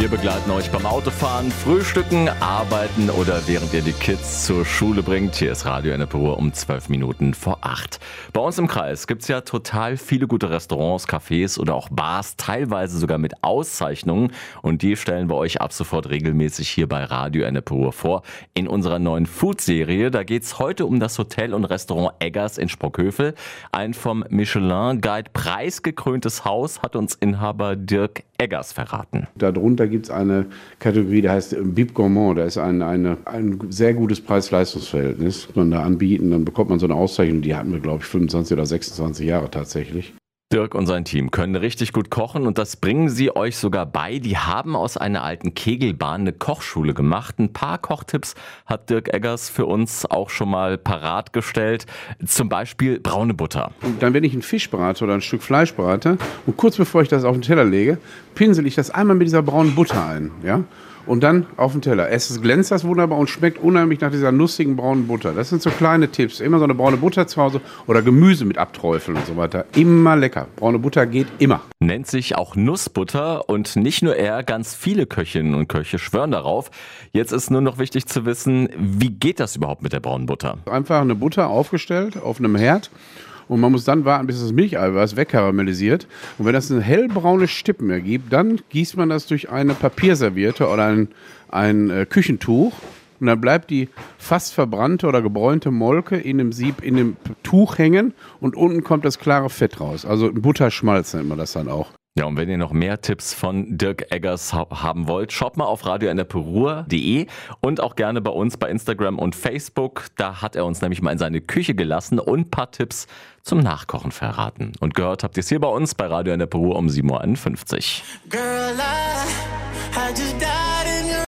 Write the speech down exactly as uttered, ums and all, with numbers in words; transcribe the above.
Wir begleiten euch beim Autofahren, Frühstücken, Arbeiten oder während ihr die Kids zur Schule bringt. Hier ist Radio Ennepe Ruhr um zwölf Minuten vor acht. Bei uns im Kreis gibt's ja total viele gute Restaurants, Cafés oder auch Bars, teilweise sogar mit Auszeichnungen. Und die stellen wir euch ab sofort regelmäßig hier bei Radio Ennepe Ruhr vor. In unserer neuen Food-Serie, da geht's heute um das Hotel und Restaurant Eggers in Sprockhövel. Ein vom Michelin-Guide preisgekröntes Haus hat uns Inhaber Dirk Eggers verraten. Darunter gibt es eine Kategorie, die heißt Bib Gourmand. Da ist ein, eine, ein sehr gutes Preis-Leistungs-Verhältnis. Man da anbieten, dann bekommt man so eine Auszeichnung. Die hatten wir, glaube ich, fünfundzwanzig oder sechsundzwanzig Jahre tatsächlich. Dirk und sein Team können richtig gut kochen und das bringen sie euch sogar bei. Die haben aus einer alten Kegelbahn eine Kochschule gemacht. Ein paar Kochtipps hat Dirk Eggers für uns auch schon mal parat gestellt. Zum Beispiel braune Butter. Und dann, wenn ich einen Fisch brate oder ein Stück Fleisch brate und kurz bevor ich das auf den Teller lege, pinsel ich das einmal mit dieser braunen Butter ein. Ja? Und dann auf den Teller. Es glänzt das wunderbar und schmeckt unheimlich nach dieser nussigen braunen Butter. Das sind so kleine Tipps. Immer so eine braune Butter zu Hause oder Gemüse mit abträufeln und so weiter. Immer lecker. Braune Butter geht immer. Nennt sich auch Nussbutter und nicht nur er, ganz viele Köchinnen und Köche schwören darauf. Jetzt ist nur noch wichtig zu wissen, wie geht das überhaupt mit der braunen Butter? Einfach eine Butter aufgestellt auf einem Herd. Und man muss dann warten, bis das Milcheiweiß wegkaramellisiert. Und wenn das eine hellbraune Stippen ergibt, dann gießt man das durch eine Papierserviette oder ein, ein äh, Küchentuch. Und dann bleibt die fast verbrannte oder gebräunte Molke in dem Sieb, in dem Tuch hängen. Und unten kommt das klare Fett raus. Also Butterschmalz nennt man das dann auch. Ja, und wenn ihr noch mehr Tipps von Dirk Eggers haben wollt, schaut mal auf radio ennepe ruhr punkt de und auch gerne bei uns bei Instagram und Facebook. Da hat er uns nämlich mal in seine Küche gelassen und ein paar Tipps zum Nachkochen verraten. Und gehört habt ihr es hier bei uns bei Radio Ennepe Ruhr um sieben Uhr einundfünfzig. Girl, I, I just died.